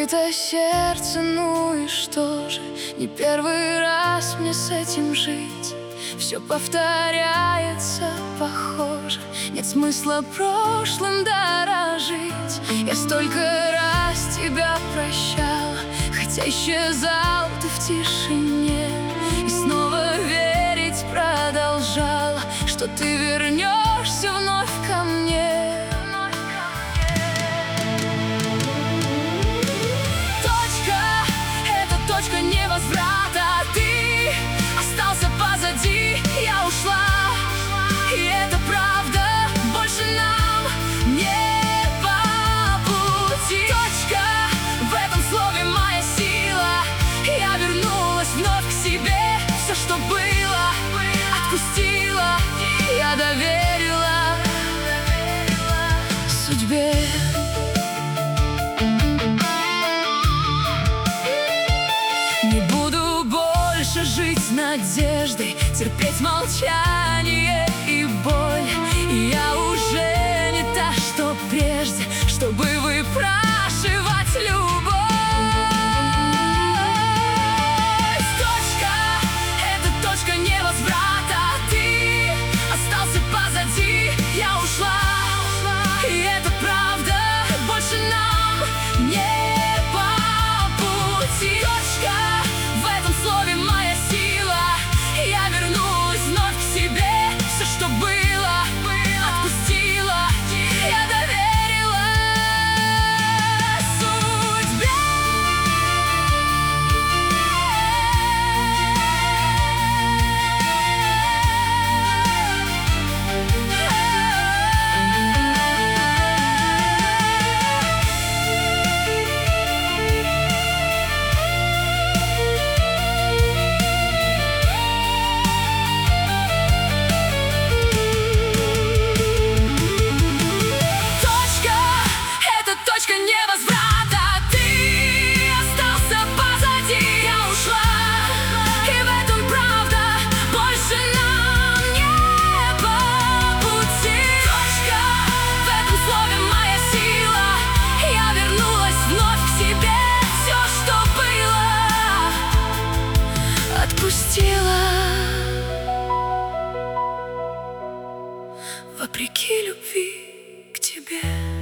разбито сердце, ну и что же? Не первый раз мне с этим жить. Все повторяется, похоже. Нет смысла прошлым дорожить. Я столько раз тебя прощала, хотя исчезал ты в тишине. И снова верить продолжала, что ты вернешься вновь ко мне. Точка невозврата, ты остался позади, я ушла. И это правда, больше нам не по пути. Точка, в этом слове моя сила. Я вернулась вновь к себе. Все, что было, отпустила. Я доверила судьбе. Жить с надеждой, терпеть молчание и боль. И я уже не та, что прежде, чтобы выпрашивать любовь. Точка, это точка невозврата, ты остался позади, я ушла. И это правда, больше нам не по пути. Точка, в этом слове моя сила. Я вернулась вновь к себе. Все, что было, отпустила. Я доверила судьбе. Невозврата, ты остался позади, я ушла. И в этом правда, больше нам не по пути. Точка, в этом слове моя сила. Я вернулась вновь к себе. Все, что было, отпустила. Вопреки любви к тебе.